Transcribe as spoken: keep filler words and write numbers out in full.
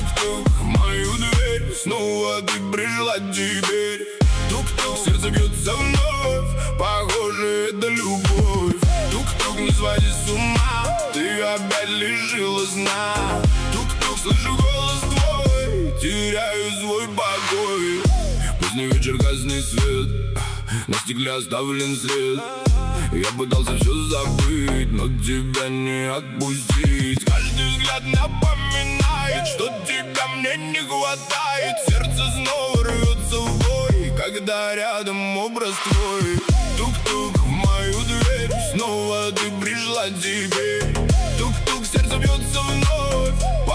Тук-тук в мою дверь, снова ты пришла теперь. Тук-тук, сердце бьется вновь, похоже, это любовь. Тук-тук, не своди с ума, ты опять лишила сна. Тук-тук, слышу голос твой, теряю свой покой. Поздний вечер, красный свет, на стекле оставлен след. Я пытался все забыть, но тебя не отпустить. Каждый взгляд напоминает, что тебя мне не хватает. Сердце снова рвется в бой, когда рядом образ твой. Тук-тук в мою дверь, снова ты пришла теперь. Тук-тук, сердце бьется вновь,